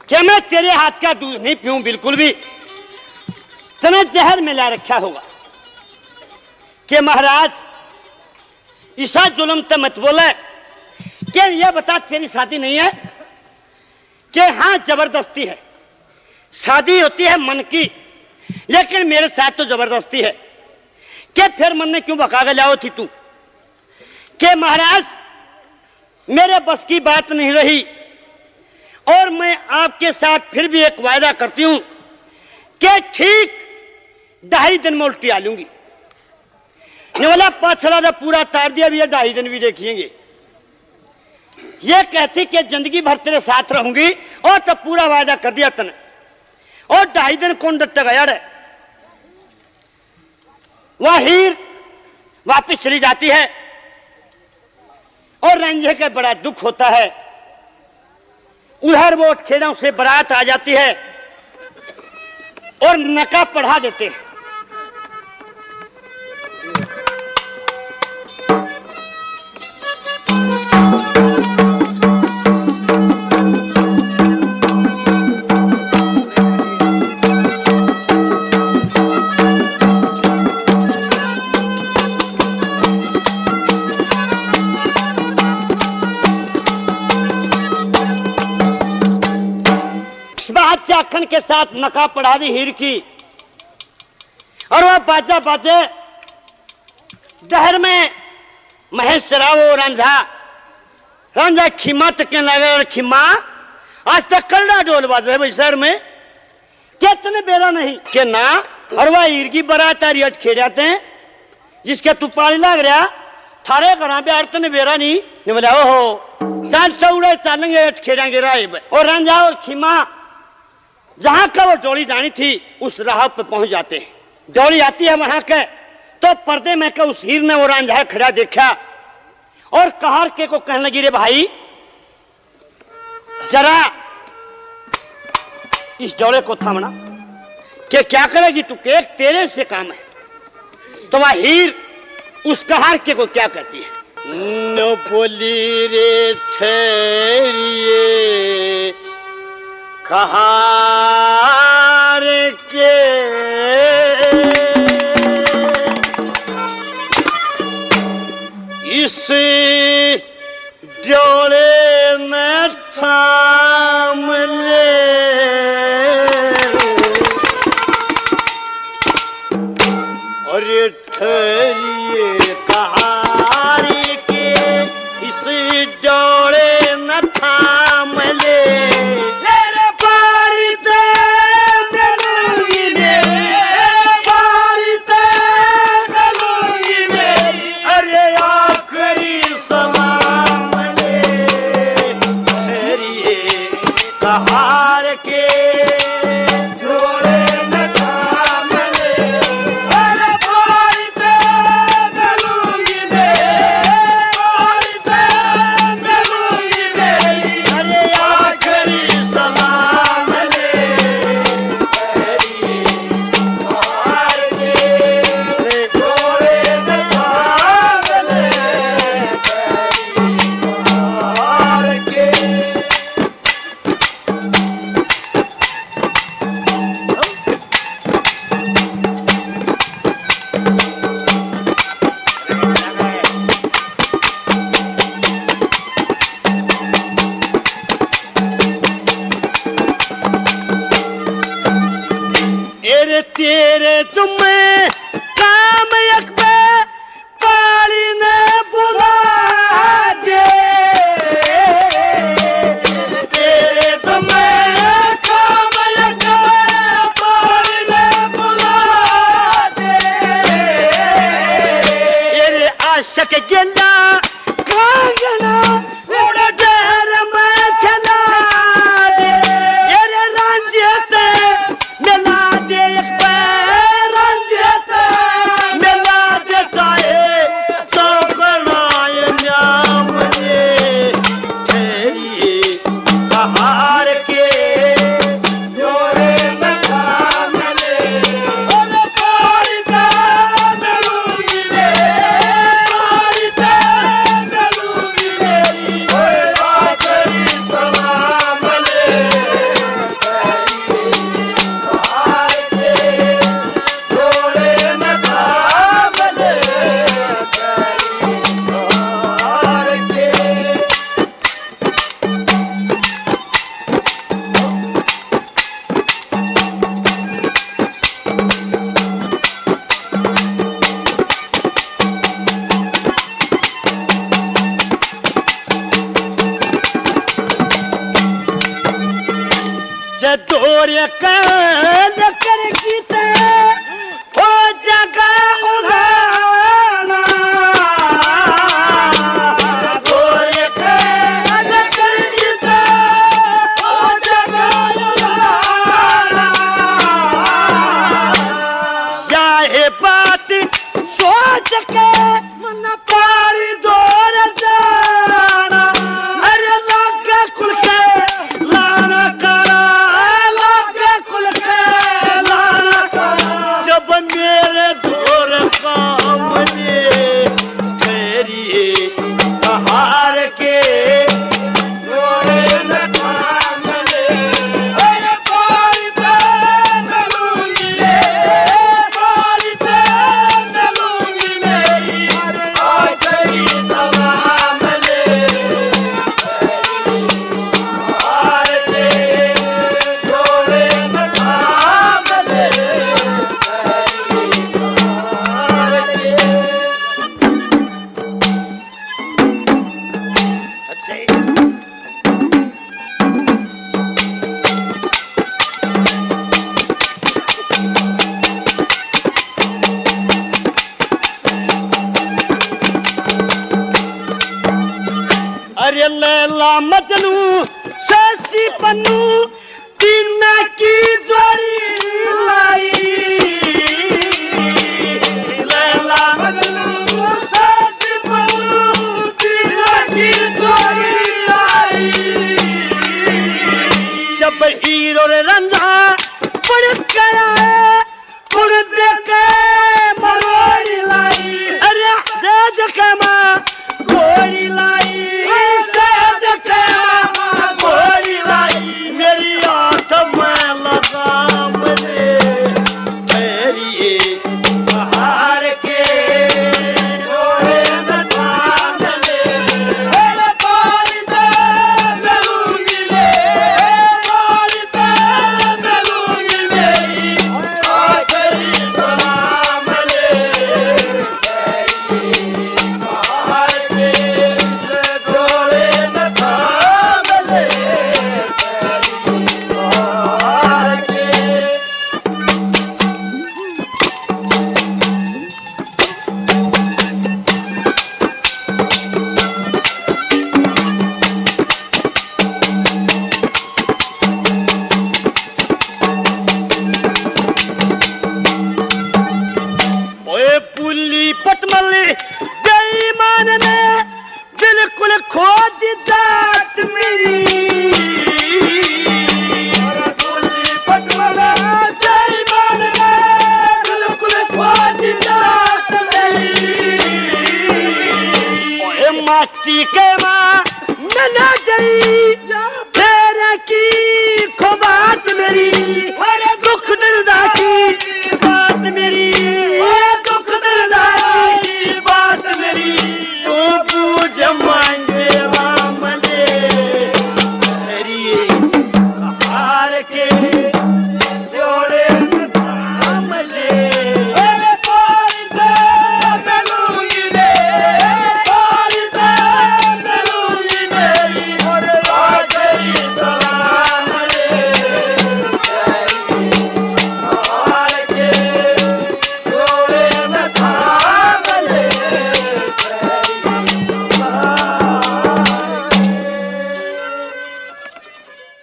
क्या मैं तेरे हाथ का दूध नहीं पीऊं बिल्कुल भी? तने जहर मिला रखा होगा कि महाराज ईसा जुल्म तो मत बोले। क्या ये बता तेरी शादी नहीं है? कि हाँ जबरदस्ती है, शादी होती है मन की, लेकिन मेरे साथ तो जबरदस्ती है। कि फिर मन ने क्यों भगा के लाओ थी तू? कि महाराज मेरे बस की बात नहीं रही और मैं आपके साथ फिर भी एक वायदा करती हूं कि ठीक 2.5 दिन में उल्टी आ लूंगी। बोला पाछला ने पूरा तार दिया भी, 2.5 दिन भी देखिएंगे। ये कहती कि जिंदगी भर तेरे साथ रहूंगी और तो पूरा वायदा कर दिया तने, और 2.5 दिन कौन दत्ता गया है? वह हीर वापिस चली जाती है और रंझे का बड़ा दुख होता है। उधर वो खेड़ों से बारात आ जाती है और नका पढ़ा देते हैं। अखन के साथ नका पढ़ा दी हीर की, और वह बाजा बाजे दहर में महेश चरावो रांझा खीमा तक लगे, और खीमा आज तक करड़ा डोल बाज रहे शहर में, कितने बेरा नहीं के ना। और वह हीर की बारात आ रही अट खेड़ाते हैं जिसके तू पानी लग रहा थारे घर पे अड़तने बेरा नहीं। बोला ओहो साल सौड़े चलेंगे अट खेड़ेंगे राय। और रांझा और खीमा जहां का वो डोली जानी थी उस राह पे पहुंच जाते हैं। डोली आती है वहां के तो पर्दे में के उस हीर ने वो रांझा खड़ा देखा और कहार के को कहने लगी, रे भाई जरा इस डोले को थामना। कि क्या करेगी तू? के तेरे से काम है। तो वह हीर उस कहार के को क्या कहती है? न बोली रे ठहरिए कहार के इस जोड़े में थाम ले, और ठहरिए कहार के इस जोड़े में थाम ले। तेरे तुम्हें काम यकबे काली ने बुला दे, तेरे तुम्हें काम यकबे काली ने बुला दे। ये आशिक गिला कांगना उड़ डर में खला दे, ये रांझे मिला दे एक मिला जदोर काल कर गीते हो जगा उड़ाना जदोर काल कर गीते हो जगा उड़ाना चाहे बात सोच के मन पारी दौर जाना अरे लागे कुल के लाना करा लागे कुल के लाना करा जब मेरे दौर काम ने मेरी हार के जोड़े न काम ले अरे कोई तो लूंगी रे कोई तो लूंगी मेरी आज ही सलाम ले हार के जोड़े न काम ले हार के अच्छे अरे लैला मजनू शशि पन्नू तीन की जोड़ी लाई लैला मजनू शशि पन्नू तीन की जोड़ी लाई जब हीरो रे रंझा पड़ गया है पुर देखे मरोड़ी लाई अरे राज के माँ घोड़ी लाई साज के माँ घोड़ी लाई मेरी आंख में लगाम ले मेरी हार के जोड़े न काम ले अरे कोई तो लूंगी ले कोई तो लूंगी मेरी आखिरी सलाम ले हार के जोड़े न काम ले हार के ओए पुल्ली पटमली बेईमान ने बिल्कुल खो दी जात मेरी अरे पुल्ली पटमली बेईमान ने बिल्कुल खो दी जात मेरी ओए माटी के माँ मिला गई तेरे की खुबात मेरी अरे